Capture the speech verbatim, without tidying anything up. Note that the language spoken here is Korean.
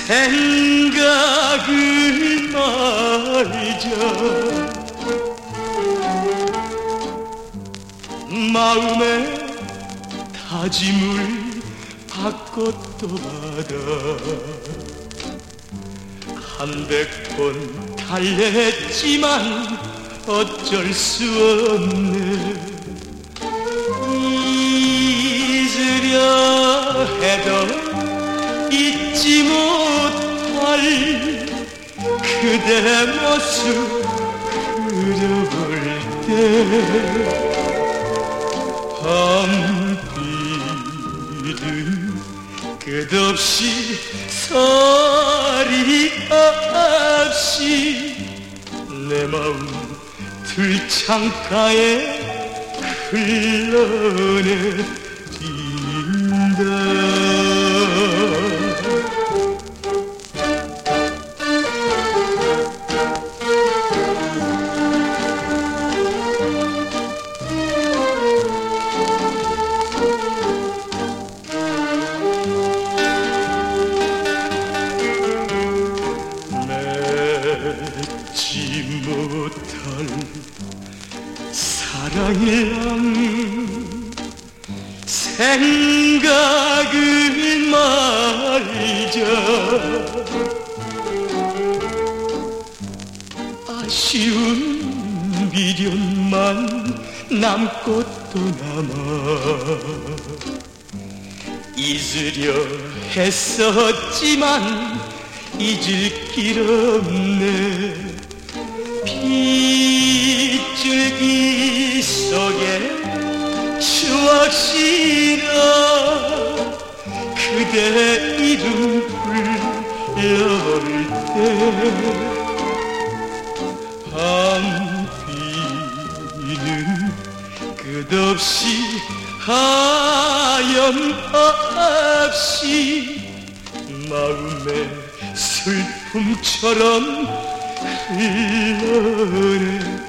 생각을 말자 마음의 다짐을 바꿨도 받아 한백 번 달랬지만 어쩔 수 없네 잊으려 해도 잊지 못할 그대 모습 그려볼 때 밤비는 끝없이 소리 없이 내 마음 들창가에 흘러내린다 맺지 못할 사랑이랑 생각을 말자 아쉬운 미련만 남고 또 남아 잊으려 했었지만 잊을 길 없네 빗줄기 속에 추억 실어 그대 이름 불러올 때 밤비는 끝없이 하염없이 마음의 슬픔처럼 흘러내